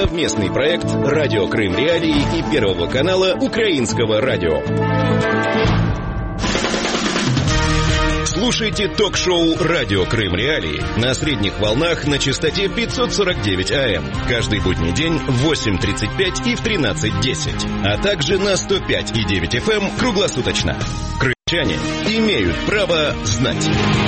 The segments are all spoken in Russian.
Совместный проект «Радио Крым Реалии» и Первого канала Украинского радио. Слушайте ток-шоу «Радио Крым Реалии» на средних волнах на частоте 549 АМ. Каждый будний день в 8:35 и в 13:10. А также на 105,9 FM круглосуточно. Крымчане имеют право знать.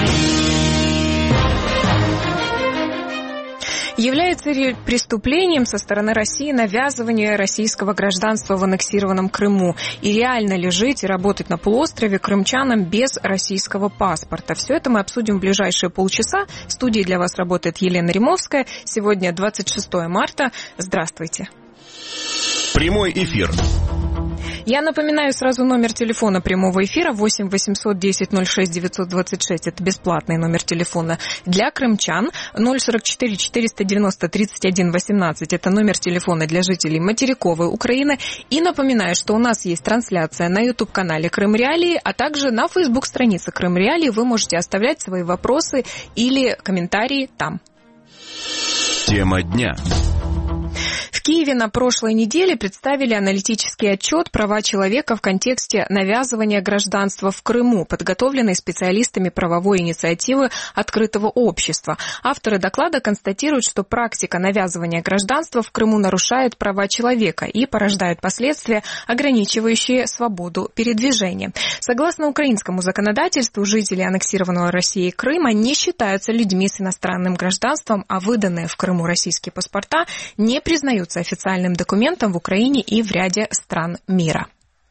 Является ли преступлением со стороны России навязывание российского гражданства в аннексированном Крыму? И реально ли жить и работать на полуострове крымчанам без российского паспорта? Все это мы обсудим в ближайшие полчаса. В студии для вас работает Елена Римовская. Сегодня 26 марта. Здравствуйте. Прямой эфир. Я напоминаю сразу номер телефона прямого эфира 8 800 10 06 926. Это бесплатный номер телефона для крымчан. 044 490 31 18. Это номер телефона для жителей материковой Украины. И напоминаю, что у нас есть трансляция на YouTube-канале Крым Реалии, а также на Facebook-странице Крым Реалии. Вы можете оставлять свои вопросы или комментарии там. Тема дня. В Киеве на прошлой неделе представили аналитический отчет «Права человека в контексте навязывания гражданства в Крыму», подготовленный специалистами правовой инициативы «Открытого общества». Авторы доклада констатируют, что практика навязывания гражданства в Крыму нарушает права человека и порождает последствия, ограничивающие свободу передвижения. Согласно украинскому законодательству, жители аннексированного Россией Крыма не считаются людьми с иностранным гражданством, а выданные в Крыму российские паспорта не признаются официальным документом в Украине и в ряде стран мира.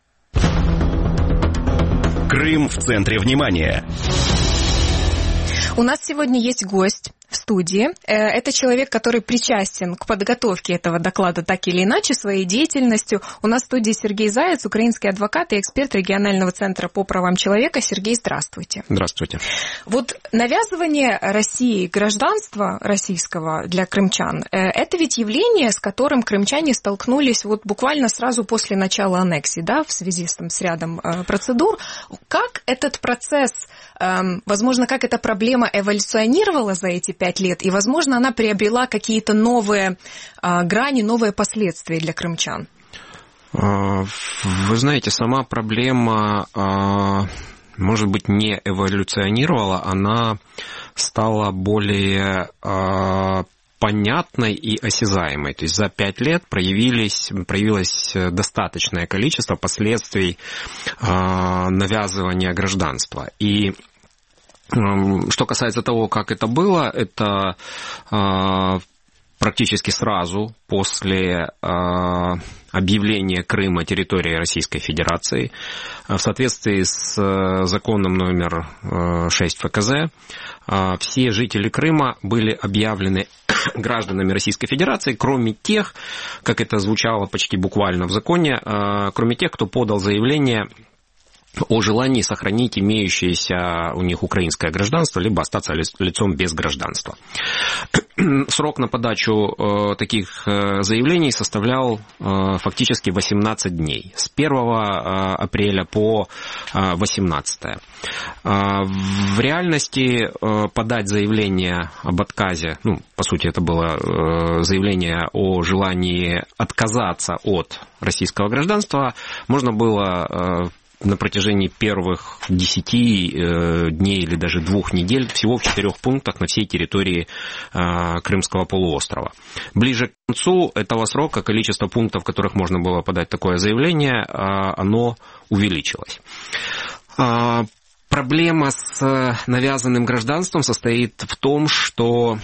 Крым в центре внимания. У нас сегодня есть гость в студии. Это человек, который причастен к подготовке этого доклада так или иначе своей деятельностью. У нас в студии Сергей Заяц, украинский адвокат и эксперт регионального центра по правам человека. Сергей, здравствуйте. Здравствуйте. Вот навязывание России гражданства российского для крымчан, это ведь явление, с которым крымчане столкнулись вот буквально сразу после начала аннексии, да, в связи с рядом процедур. Как этот процесс, возможно, как эта проблема эволюционировала за эти 5 лет, и, возможно, она приобрела какие-то новые грани, новые последствия для крымчан? Вы знаете, сама проблема, может быть, не эволюционировала, она стала более понятной и осязаемой. То есть за 5 лет проявилось достаточное количество последствий навязывания гражданства. И что касается того, как это было, это практически сразу после объявления Крыма территорией Российской Федерации в соответствии с законом номер 6 ФКЗ все жители Крыма были объявлены гражданами Российской Федерации, кроме тех, как это звучало почти буквально в законе, кроме тех, кто подал заявление о желании сохранить имеющееся у них украинское гражданство, либо остаться лицом без гражданства. Срок на подачу таких заявлений составлял фактически 18 дней, с 1 апреля по 18. В реальности подать заявление об отказе, по сути это было заявление о желании отказаться от российского гражданства, можно было на протяжении первых 10 дней или даже 2 недель всего в 4 пунктах на всей территории Крымского полуострова. Ближе к концу этого срока количество пунктов, в которых можно было подать такое заявление, оно увеличилось. Проблема с навязанным гражданством состоит в том, что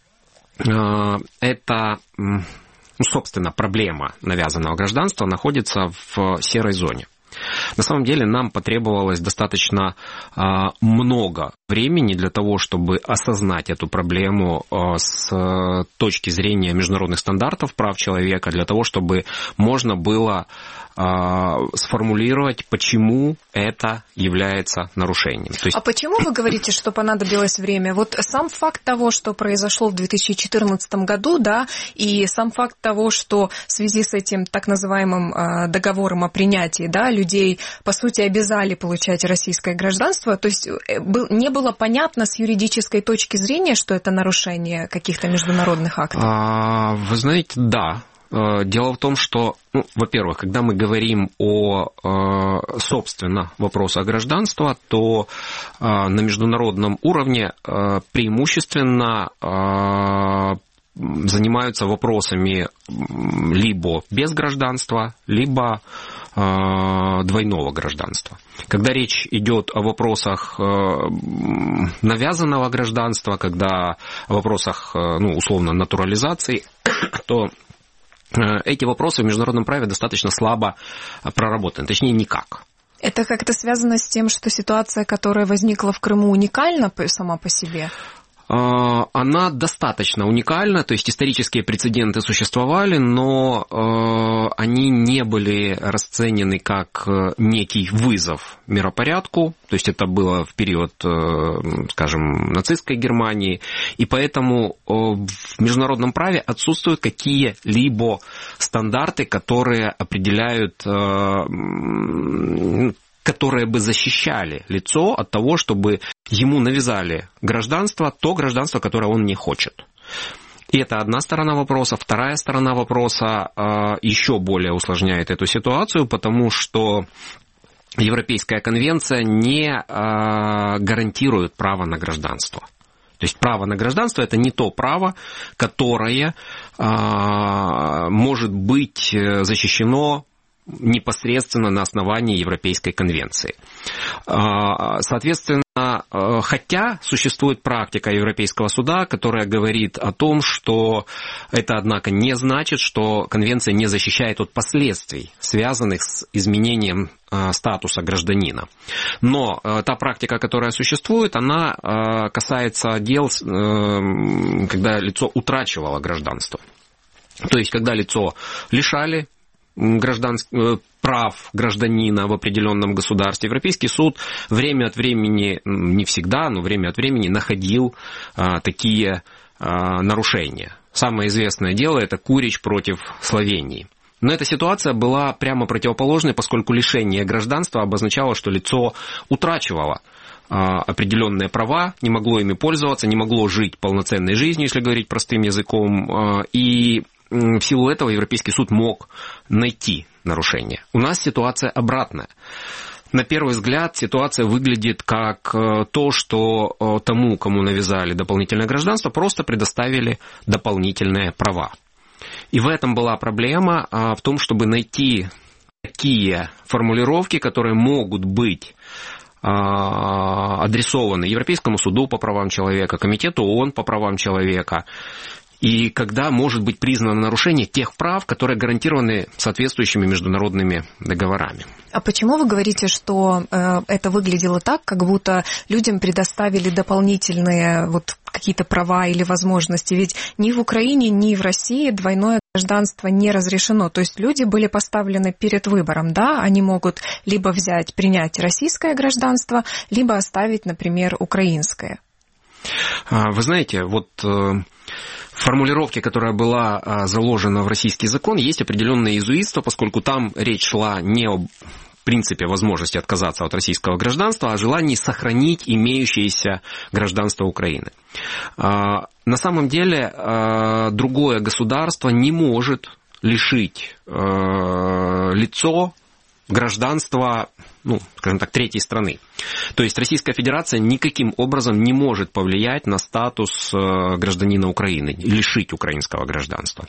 это, собственно, проблема навязанного гражданства находится в серой зоне. На самом деле нам потребовалось достаточно много времени для того, чтобы осознать эту проблему с точки зрения международных стандартов прав человека, для того, чтобы можно было сформулировать, почему это является нарушением. То есть... А почему вы говорите, что понадобилось время? Вот сам факт того, что произошло в 2014 году, да, и сам факт того, что в связи с этим так называемым договором о принятии, да, людей, по сути, обязали получать российское гражданство. То есть не было понятно с юридической точки зрения, что это нарушение каких-то международных актов? Вы знаете, да. Дело в том, что, во-первых, когда мы говорим о, собственно, вопросах гражданства, то на международном уровне преимущественно занимаются вопросами либо без гражданства, либо двойного гражданства. Когда речь идет о вопросах навязанного гражданства, когда о вопросах, условно, натурализации, то эти вопросы в международном праве достаточно слабо проработаны, точнее, никак. Это как-то связано с тем, что ситуация, которая возникла в Крыму, уникальна сама по себе? Она достаточно уникальна, то есть исторические прецеденты существовали, но они не были расценены как некий вызов миропорядку, то есть это было в период, скажем, нацистской Германии, и поэтому в международном праве отсутствуют какие-либо стандарты, которые определяют, которые бы защищали лицо от того, чтобы ему навязали гражданство, то гражданство, которое он не хочет. И это одна сторона вопроса. Вторая сторона вопроса еще более усложняет эту ситуацию, потому что Европейская конвенция не гарантирует право на гражданство. То есть право на гражданство – это не то право, которое может быть защищено непосредственно на основании Европейской конвенции. Соответственно, хотя существует практика Европейского суда, которая говорит о том, что это, однако, не значит, что конвенция не защищает от последствий, связанных с изменением статуса гражданина. Но та практика, которая существует, она касается дел, когда лицо утрачивало гражданство. То есть, когда лицо лишали прав гражданина в определенном государстве. Европейский суд время от времени, не всегда, но время от времени находил такие нарушения. Самое известное дело – это Курич против Словении. Но эта ситуация была прямо противоположной, поскольку лишение гражданства обозначало, что лицо утрачивало определенные права, не могло ими пользоваться, не могло жить полноценной жизнью, если говорить простым языком, и в силу этого Европейский суд мог найти нарушение. У нас ситуация обратная. На первый взгляд ситуация выглядит как то, что тому, кому навязали дополнительное гражданство, просто предоставили дополнительные права. И в этом была проблема, в том, чтобы найти такие формулировки, которые могут быть адресованы Европейскому суду по правам человека, Комитету ООН по правам человека, и когда может быть признано нарушение тех прав, которые гарантированы соответствующими международными договорами. А почему вы говорите, что это выглядело так, как будто людям предоставили дополнительные какие-то права или возможности? Ведь ни в Украине, ни в России двойное гражданство не разрешено. То есть люди были поставлены перед выбором, да? Они могут либо принять российское гражданство, либо оставить, например, украинское. Вы знаете, в формулировке, которая была заложена в российский закон, есть определенное иезуитство, поскольку там речь шла не о принципе возможности отказаться от российского гражданства, а о желании сохранить имеющееся гражданство Украины. На самом деле другое государство не может лишить лицо гражданства, скажем так, третьей страны. То есть Российская Федерация никаким образом не может повлиять на статус гражданина Украины, лишить украинского гражданства.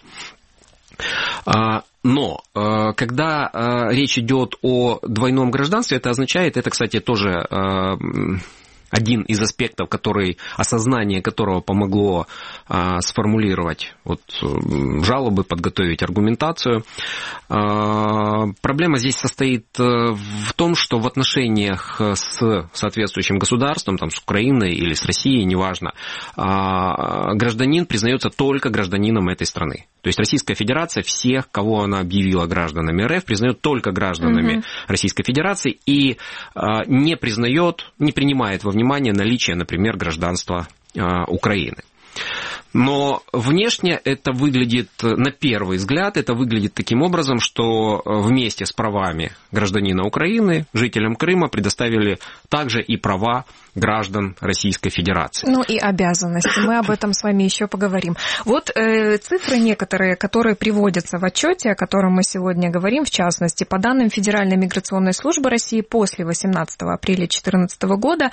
Но когда речь идет о двойном гражданстве, это означает, это, кстати, тоже один из аспектов, осознание которого помогло сформулировать жалобы, подготовить аргументацию. Проблема здесь состоит в том, что в отношениях с соответствующим государством, с Украиной или с Россией, неважно, гражданин признается только гражданином этой страны. То есть Российская Федерация всех, кого она объявила гражданами РФ, признает только гражданами Российской Федерации и не принимает во внимание наличие, например, гражданства Украины. Но внешне это выглядит, на первый взгляд, это выглядит таким образом, что вместе с правами гражданина Украины жителям Крыма предоставили также и права граждан Российской Федерации. Ну и обязанности. Мы об этом с вами еще поговорим. Вот цифры некоторые, которые приводятся в отчете, о котором мы сегодня говорим, в частности, по данным Федеральной миграционной службы России, после 18 апреля 2014 года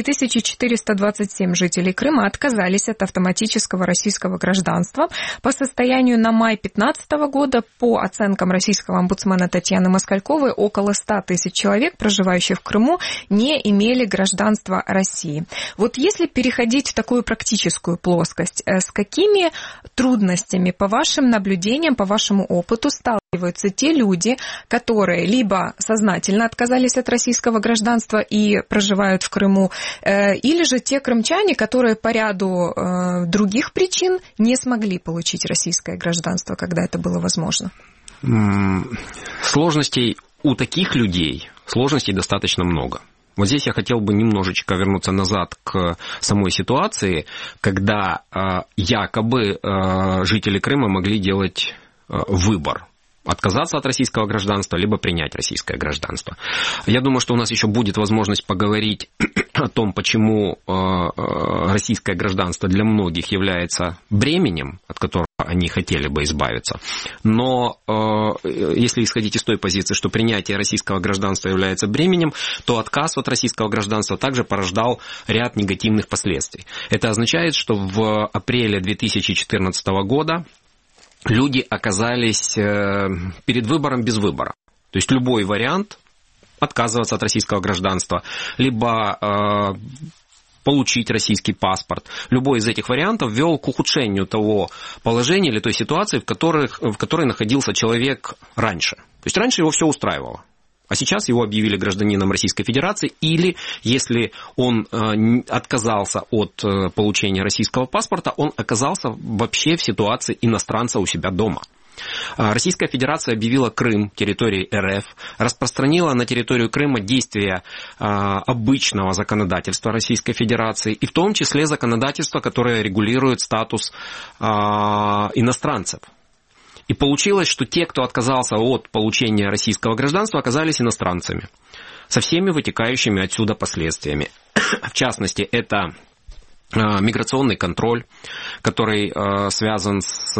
3427 жителей Крыма отказались от автоматического российского гражданства. По состоянию на май 2015 года, по оценкам российского омбудсмена Татьяны Москальковой, около 100 тысяч человек, проживающих в Крыму, не имели гражданства России. Вот если переходить в такую практическую плоскость, с какими трудностями, по вашим наблюдениям, по вашему опыту, сталкиваются те люди, которые либо сознательно отказались от российского гражданства и проживают в Крыму, или же те крымчане, которые по ряду других причин не смогли получить российское гражданство, когда это было возможно? Сложностей у таких людей, сложностей достаточно много. Вот здесь я хотел бы немножечко вернуться назад к самой ситуации, когда якобы жители Крыма могли делать выбор. Отказаться от российского гражданства, либо принять российское гражданство. Я думаю, что у нас еще будет возможность поговорить о том, почему российское гражданство для многих является бременем, от которого они хотели бы избавиться. Но если исходить из той позиции, что принятие российского гражданства является бременем, то отказ от российского гражданства также порождал ряд негативных последствий. Это означает, что в апреле 2014 года люди оказались перед выбором без выбора. То есть любой вариант отказываться от российского гражданства, либо получить российский паспорт. Любой из этих вариантов вел к ухудшению того положения или той ситуации, в которой находился человек раньше. То есть раньше его все устраивало. А сейчас его объявили гражданином Российской Федерации, или если он отказался от получения российского паспорта, он оказался вообще в ситуации иностранца у себя дома. Российская Федерация объявила Крым территорией РФ, распространила на территорию Крыма действия обычного законодательства Российской Федерации, и в том числе законодательства, которое регулирует статус иностранцев. И получилось, что те, кто отказался от получения российского гражданства, оказались иностранцами, со всеми вытекающими отсюда последствиями. В частности, это миграционный контроль, который связан с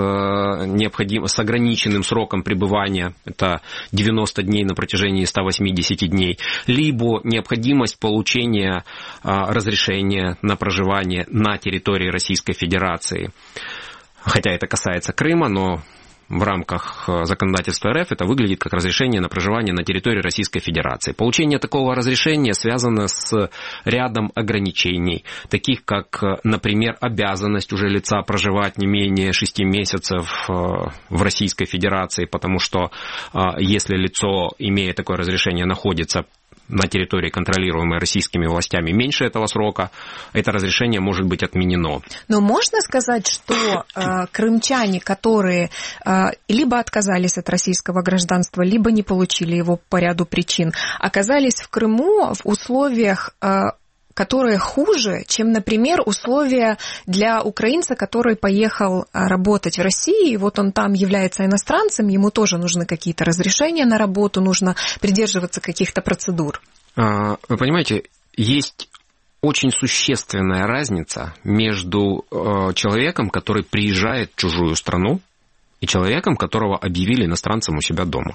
ограниченным сроком пребывания, это 90 дней на протяжении 180 дней, либо необходимость получения разрешения на проживание на территории Российской Федерации. Хотя это касается Крыма, но в рамках законодательства РФ это выглядит как разрешение на проживание на территории Российской Федерации. Получение такого разрешения связано с рядом ограничений, таких как, например, обязанность уже лица проживать не менее 6 месяцев в Российской Федерации, потому что если лицо, имея такое разрешение, находится на территории, контролируемой российскими властями, меньше этого срока, это разрешение может быть отменено. Но можно сказать, что крымчане, которые либо отказались от российского гражданства, либо не получили его по ряду причин, оказались в Крыму в условиях, которые хуже, чем, например, условия для украинца, который поехал работать в России, и вот он там является иностранцем, ему тоже нужны какие-то разрешения на работу, нужно придерживаться каких-то процедур. Вы понимаете, есть очень существенная разница между человеком, который приезжает в чужую страну, и человеком, которого объявили иностранцем у себя дома.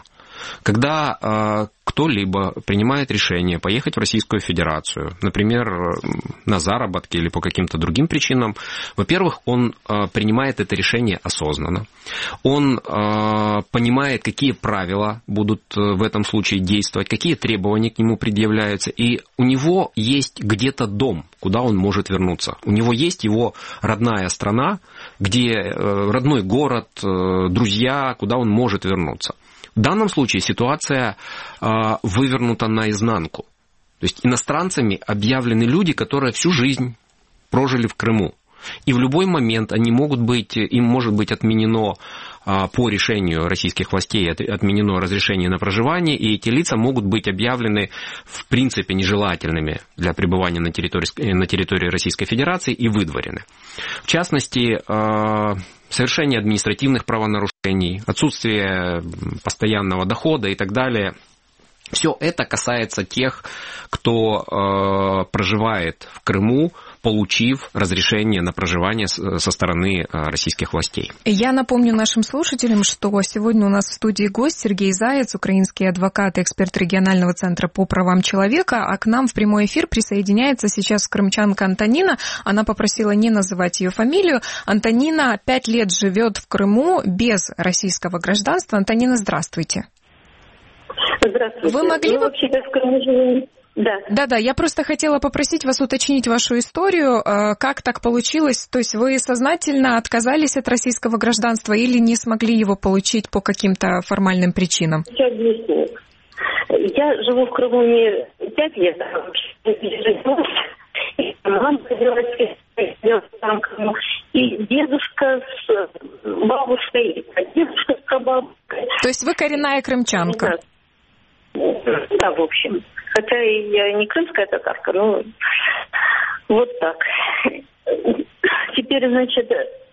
Когда кто-либо принимает решение поехать в Российскую Федерацию, например, на заработки или по каким-то другим причинам, во-первых, он принимает это решение осознанно. Он понимает, какие правила будут в этом случае действовать, какие требования к нему предъявляются, и у него есть где-то дом, куда он может вернуться. У него есть его родная страна, где родной город, друзья, куда он может вернуться. В данном случае ситуация вывернута наизнанку. То есть иностранцами объявлены люди, которые всю жизнь прожили в Крыму. И в любой момент им может быть отменено по решению российских властей отменено разрешение на проживание, и эти лица могут быть объявлены в принципе нежелательными для пребывания на территории Российской Федерации и выдворены. В частности, совершение административных правонарушений, отсутствие постоянного дохода и так далее. Все это касается тех, кто проживает в Крыму, получив разрешение на проживание со стороны российских властей. Я напомню нашим слушателям, что сегодня у нас в студии гость Сергей Заяц, украинский адвокат и эксперт регионального центра по правам человека, а к нам в прямой эфир присоединяется сейчас крымчанка Антонина. Она попросила не называть ее фамилию. Антонина 5 лет живет в Крыму без российского гражданства. Антонина, здравствуйте. Здравствуйте. Вы могли бы... вообще-то в Крыму живем. Да, я просто хотела попросить вас уточнить вашу историю. Как так получилось? То есть вы сознательно отказались от российского гражданства или не смогли его получить по каким-то формальным причинам? Я объясню. Я живу в Крыму не 5 лет, а вообще мама родилась там, и дедушка с бабушкой, дедушка с прабабушкой. То есть вы коренная крымчанка? Да, в общем. Хотя я не крымская татарка, но вот так. Теперь, значит,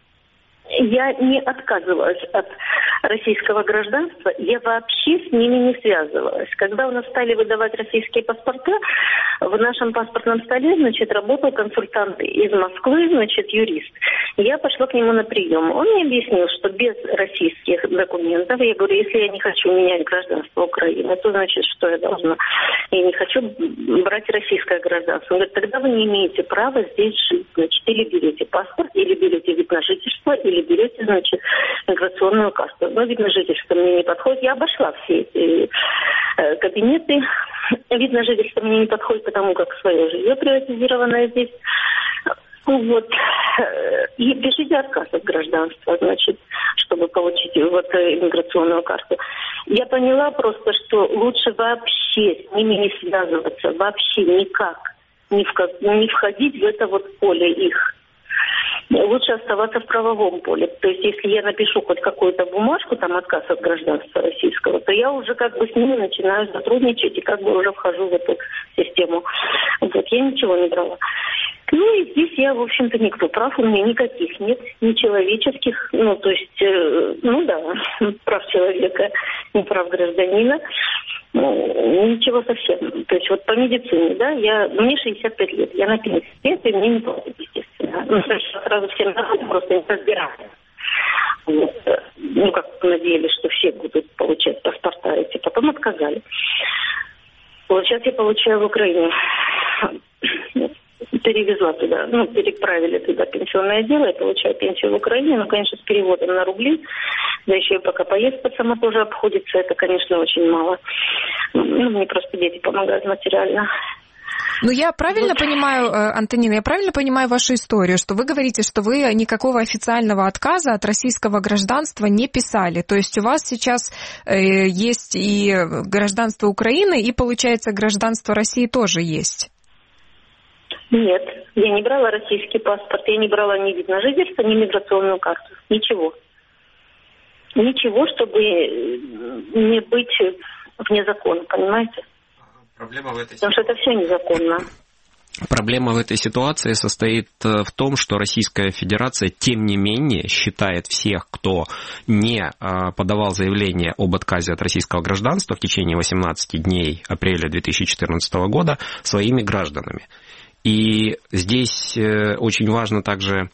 я не отказывалась от российского гражданства, я вообще с ними не связывалась. Когда у нас стали выдавать российские паспорта, в нашем паспортном столе, значит, работал консультант из Москвы, значит, юрист. Я пошла к нему на прием. Он мне объяснил, что без российских документов, я говорю, если я не хочу менять гражданство Украины, то значит, что я должна? Я не хочу брать российское гражданство. Он говорит, тогда вы не имеете права здесь жить. Значит, или берете паспорт, или берете вид на жительство, или берете, значит, миграционную карту. Но вид на жительство мне не подходит. Я обошла все эти кабинеты. Вид на жительство мне не подходит, потому как свое жилье приватизированное здесь. Вот. И пишите отказ от гражданства, значит, чтобы получить вот иммиграционную карту. Я поняла просто, что лучше вообще с ними не связываться, вообще никак не входить в это вот поле их. Лучше оставаться в правовом поле. То есть, если я напишу хоть какую-то бумажку, там, отказ от гражданства российского, то я уже как бы с ними начинаю сотрудничать и как бы уже вхожу в эту систему. Вот, я ничего не брала. Ну, и здесь я, в общем-то, никто. Прав у меня никаких нет, ни человеческих, ну, то есть, прав человека, не прав гражданина. Ничего совсем. То есть вот по медицине, да, мне 65 лет, я на пенсии, мне не платят, естественно. Ну, сразу всем народу просто не разбирали. Вот. Ну, как надеялись, что все будут получать паспорта эти, потом отказали. Вот сейчас я получаю в Украине. Перевезла туда, переправили туда пенсионное дело, я получаю пенсию в Украине, конечно, с переводом на рубли, да еще и пока поездка сама тоже обходится, это, конечно, очень мало. Мне просто дети помогают материально. Ну, я правильно понимаю, Антонина, вашу историю, что вы говорите, что вы никакого официального отказа от российского гражданства не писали. То есть у вас сейчас есть и гражданство Украины, и, получается, гражданство России тоже есть? Нет, я не брала российский паспорт, я не брала ни вид на жительство, ни миграционную карту. Ничего. Ничего, чтобы не быть вне закона, понимаете? Потому что это все незаконно. Проблема в этой ситуации состоит в том, что Российская Федерация, тем не менее, считает всех, кто не подавал заявление об отказе от российского гражданства в течение 18 дней апреля 2014 года, своими гражданами. И здесь очень важно также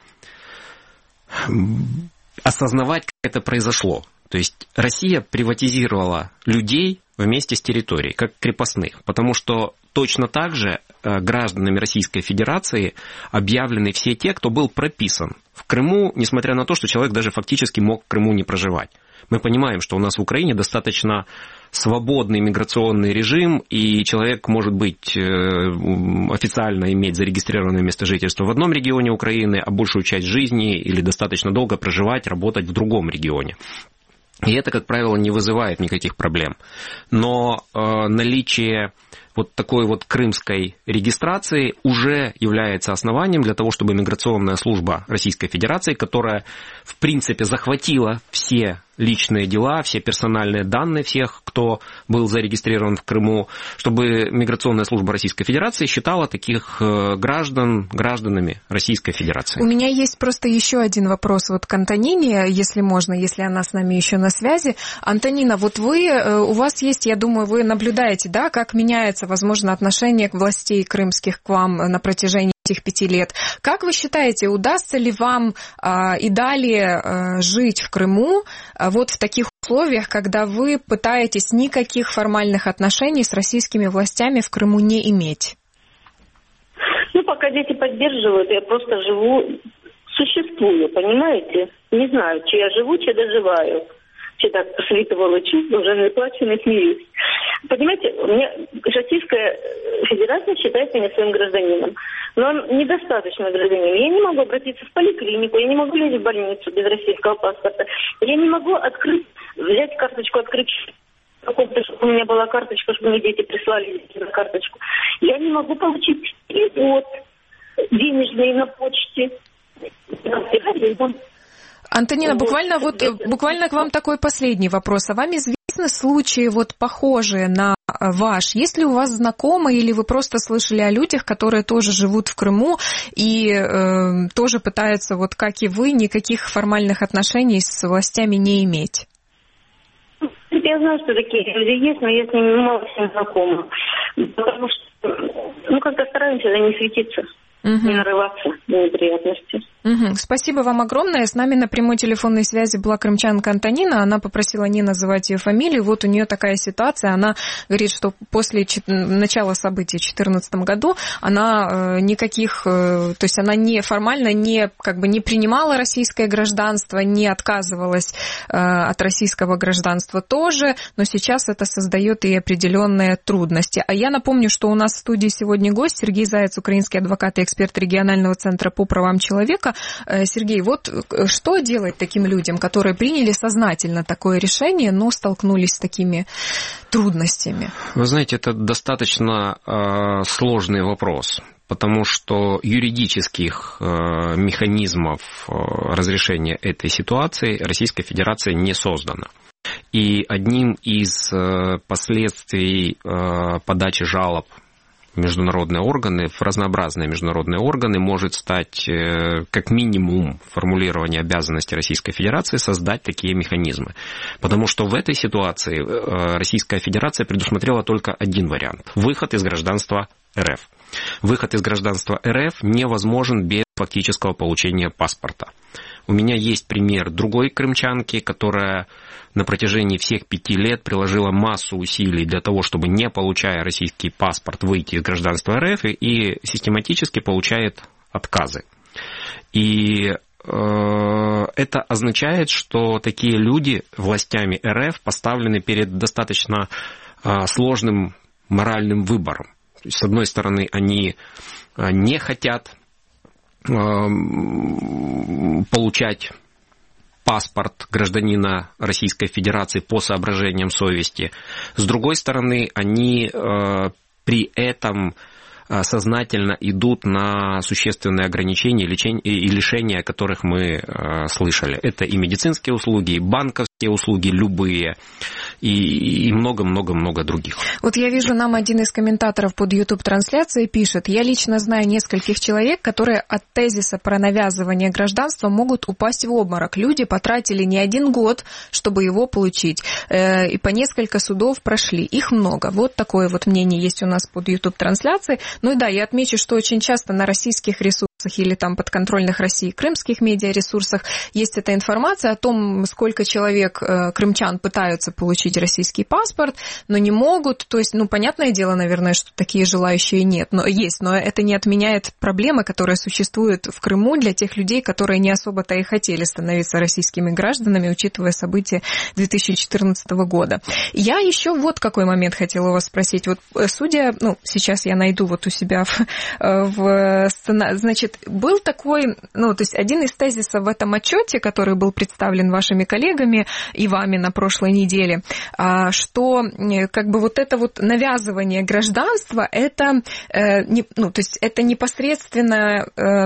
осознавать, как это произошло. То есть Россия приватизировала людей вместе с территорией, как крепостных, потому что точно так же гражданами Российской Федерации объявлены все те, кто был прописан в Крыму, несмотря на то, что человек даже фактически мог в Крыму не проживать. Мы понимаем, что у нас в Украине достаточно свободный миграционный режим, и человек может быть официально иметь зарегистрированное место жительства в одном регионе Украины, а большую часть жизни или достаточно долго проживать, работать в другом регионе. И это, как правило, не вызывает никаких проблем. Но наличие вот такой вот крымской регистрации уже является основанием для того, чтобы миграционная служба Российской Федерации, которая, в принципе, захватила все личные дела, все персональные данные всех, кто был зарегистрирован в Крыму, чтобы миграционная служба Российской Федерации считала таких граждан гражданами Российской Федерации. У меня есть просто еще один вопрос вот к Антонине, если можно, если она с нами еще на связи. Антонина, вот у вас есть, я думаю, вы наблюдаете, да, как меняется, возможно, отношение властей крымских к вам на протяжении этих 5 лет. Как вы считаете, удастся ли вам и далее жить в Крыму вот в таких условиях, когда вы пытаетесь никаких формальных отношений с российскими властями в Крыму не иметь? Ну, пока дети поддерживают, я просто живу, существую, понимаете? Не знаю, чи я живу, чи доживаю. Чи так світувало чувство, уже не плачу, не смеюсь. Понимаете, Российская Федерация считает меня своим гражданином. Но он недостаточно гражданин. Я не могу обратиться в поликлинику, я не могу лезть в больницу без российского паспорта. Я не могу взять карточку, открыть, чтобы у меня была карточка, чтобы мне дети прислали на карточку. Я не могу получить перевод денежный на почте. Антонина, буквально к вам такой последний вопрос. А вам известны случаи вот похожие на ваш? Есть ли у вас знакомые или вы просто слышали о людях, которые тоже живут в Крыму и тоже пытаются, вот как и вы, никаких формальных отношений с властями не иметь? Я знаю, что такие люди есть, но я с ними мало всем знакома. Потому что, как-то стараемся не светиться. Не нарываться на неприятности. Спасибо вам огромное. С нами на прямой телефонной связи была крымчанка Антонина. Она попросила не называть ее фамилию. Вот у нее такая ситуация. Она говорит, что после начала событий в 2014 году она никаких, то есть она неформально не принимала российское гражданство, не отказывалась от российского гражданства тоже, но сейчас это создает и определенные трудности. А я напомню, что у нас в студии сегодня гость Сергей Заяц, украинский адвокат и эксперт регионального центра по правам человека. Сергей, вот что делать таким людям, которые приняли сознательно такое решение, но столкнулись с такими трудностями? Вы знаете, это достаточно сложный вопрос, потому что юридических механизмов разрешения этой ситуации Российская Федерация не создана. И одним из последствий подачи жалоб в международные органы, в разнообразные международные органы может стать как минимум формулирование обязанности Российской Федерации создать такие механизмы. Потому что в этой ситуации Российская Федерация предусмотрела только один вариант – выход из гражданства РФ. Выход из гражданства РФ невозможен без фактического получения паспорта. У меня есть пример другой крымчанки, которая на протяжении всех 5 лет приложила массу усилий для того, чтобы, не получая российский паспорт, выйти из гражданства РФ и систематически получает отказы. И это означает, что такие люди властями РФ поставлены перед достаточно сложным моральным выбором. С одной стороны, они не хотят получать паспорт гражданина Российской Федерации по соображениям совести. С другой стороны, они при этом сознательно идут на существенные ограничения и лишения, о которых мы слышали. Это и медицинские услуги, и банковские услуги любые, и много-много-много других. Вот я вижу, нам один из комментаторов под YouTube-трансляцией пишет: «Я лично знаю нескольких человек, которые от тезиса про навязывание гражданства могут упасть в обморок. Люди потратили не 1 год, чтобы его получить, и по несколько судов прошли. Их много». Вот такое вот мнение есть у нас под YouTube-трансляцией. Ну и да, я отмечу, что очень часто на российских ресурсах или там подконтрольных России крымских медиаресурсах есть эта информация о том, сколько человек, крымчан, пытаются получить российский паспорт, но не могут. То есть, понятное дело, наверное, что такие желающие нет, но есть. Но это не отменяет проблемы, которые существуют в Крыму для тех людей, которые не особо-то и хотели становиться российскими гражданами, учитывая события 2014 года. Я еще вот какой момент хотела у вас спросить. Вот судя, сейчас я найду вот у себя в сценарии, значит, был такой, то есть один из тезисов в этом отчете, который был представлен вашими коллегами и вами на прошлой неделе, что как бы вот это вот навязывание гражданства, это, то есть это непосредственно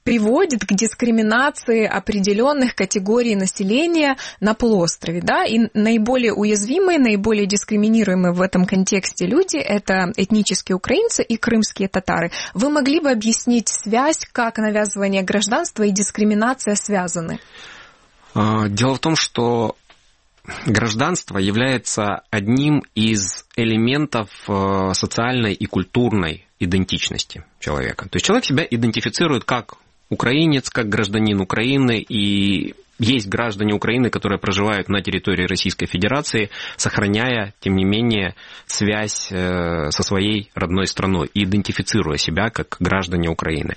приводит к дискриминации определенных категорий населения на полуострове, да, и наиболее уязвимые, наиболее дискриминируемые в этом контексте люди – это этнические украинцы и крымские татары. Вы могли бы объяснить связь, как навязывание гражданства и дискриминация связаны? Дело в том, что гражданство является одним из элементов социальной и культурной идентичности человека. То есть человек себя идентифицирует как украинец, как гражданин Украины, и есть граждане Украины, которые проживают на территории Российской Федерации, сохраняя, тем не менее, связь со своей родной страной и идентифицируя себя как граждане Украины.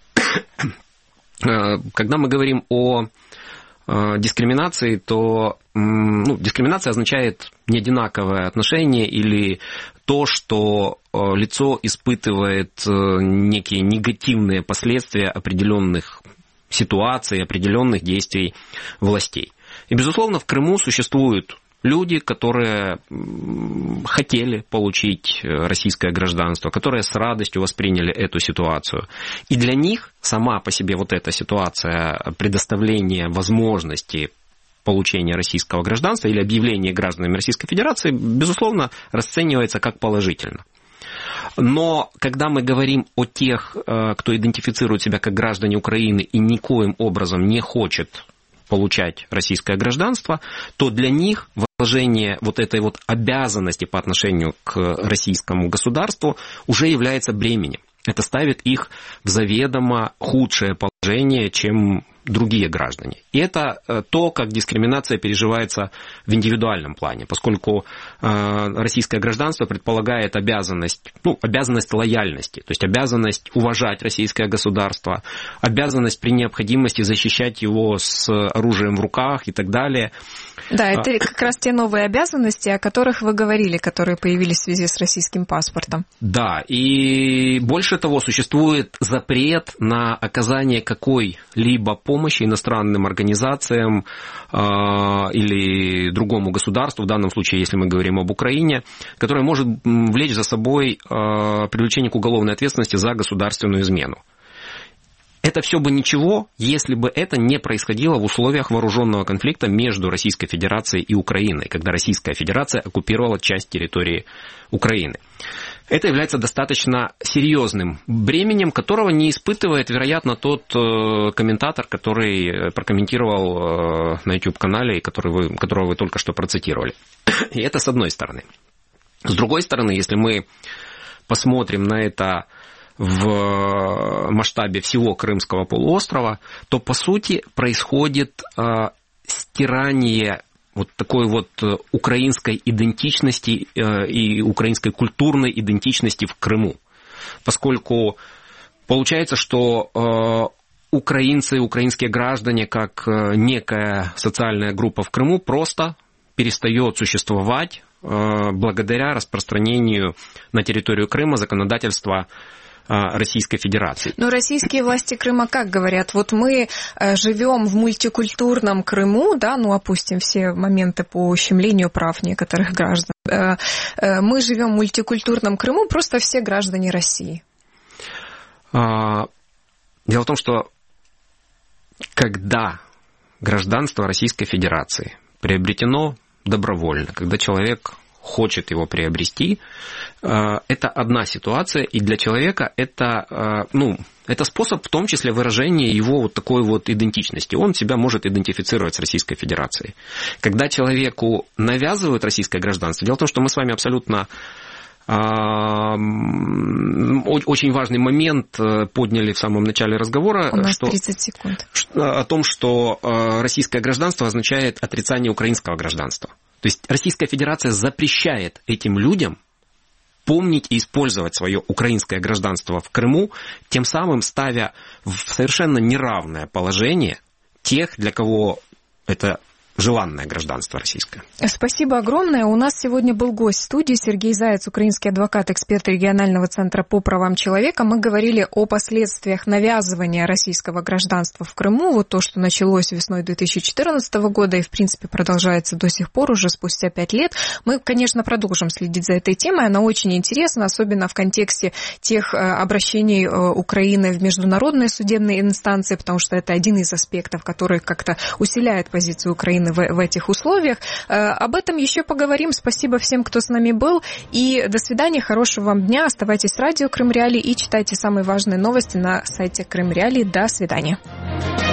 Когда мы говорим о дискриминации, то дискриминация означает неодинаковое отношение или то, что лицо испытывает некие негативные последствия определенных ситуаций, определенных действий властей. И, безусловно, в Крыму существуют люди, которые хотели получить российское гражданство, которые с радостью восприняли эту ситуацию. И для них сама по себе вот эта ситуация предоставления возможности получения российского гражданства или объявления гражданами Российской Федерации, безусловно, расценивается как положительно. Но когда мы говорим о тех, кто идентифицирует себя как граждане Украины и никоим образом не хочет получать российское гражданство, то для них возложение вот этой вот обязанности по отношению к российскому государству уже является бременем. Это ставит их в заведомо худшее положение, чем другие граждане. И это то, как дискриминация переживается в индивидуальном плане, поскольку российское гражданство предполагает обязанность лояльности, то есть обязанность уважать российское государство, обязанность при необходимости защищать его с оружием в руках и так далее. Да, это как раз те новые обязанности, о которых вы говорили, которые появились в связи с российским паспортом. Да, и больше того, существует запрет на оказание какой-либо помощи иностранным организациям или другому государству, в данном случае, если мы говорим об Украине, которое может влечь за собой привлечение к уголовной ответственности за государственную измену. Это все бы ничего, если бы это не происходило в условиях вооруженного конфликта между Российской Федерацией и Украиной, когда Российская Федерация оккупировала часть территории Украины. Это является достаточно серьезным бременем, которого не испытывает, вероятно, тот комментатор, который прокомментировал на YouTube-канале, которого вы только что процитировали. И это с одной стороны. С другой стороны, если мы посмотрим на это в масштабе всего Крымского полуострова, то, по сути, происходит стирание вот такой вот украинской идентичности и украинской культурной идентичности в Крыму. Поскольку получается, что украинцы, украинские граждане, как некая социальная группа в Крыму, просто перестает существовать благодаря распространению на территорию Крыма законодательства Российской Федерации. Но российские власти Крыма как говорят? Вот мы живем в мультикультурном Крыму, да, опустим все моменты по ущемлению прав некоторых граждан. Мы живем в мультикультурном Крыму, просто все граждане России. Дело в том, что когда гражданство Российской Федерации приобретено добровольно, когда человек хочет его приобрести, это одна ситуация, и для человека это способ, в том числе, выражения его вот такой вот идентичности. Он себя может идентифицировать с Российской Федерацией. Когда человеку навязывают российское гражданство, дело в том, что мы с вами абсолютно очень важный момент подняли в самом начале разговора. У нас 30 секунд. О том, что российское гражданство означает отрицание украинского гражданства. То есть Российская Федерация запрещает этим людям помнить и использовать свое украинское гражданство в Крыму, тем самым ставя в совершенно неравное положение тех, для кого это желанное гражданство российское. Спасибо огромное. У нас сегодня был гость в студии Сергей Заяц, украинский адвокат, эксперт регионального центра по правам человека. Мы говорили о последствиях навязывания российского гражданства в Крыму. Вот то, что началось весной 2014 года и, в принципе, продолжается до сих пор, уже спустя 5 лет. Мы, конечно, продолжим следить за этой темой. Она очень интересна, особенно в контексте тех обращений Украины в международные судебные инстанции, потому что это один из аспектов, который как-то усиляет позицию Украины в этих условиях. Об этом еще поговорим. Спасибо всем, кто с нами был. И до свидания, хорошего вам дня. Оставайтесь с радио Крым Реалии и читайте самые важные новости на сайте Крым Реалии. До свидания.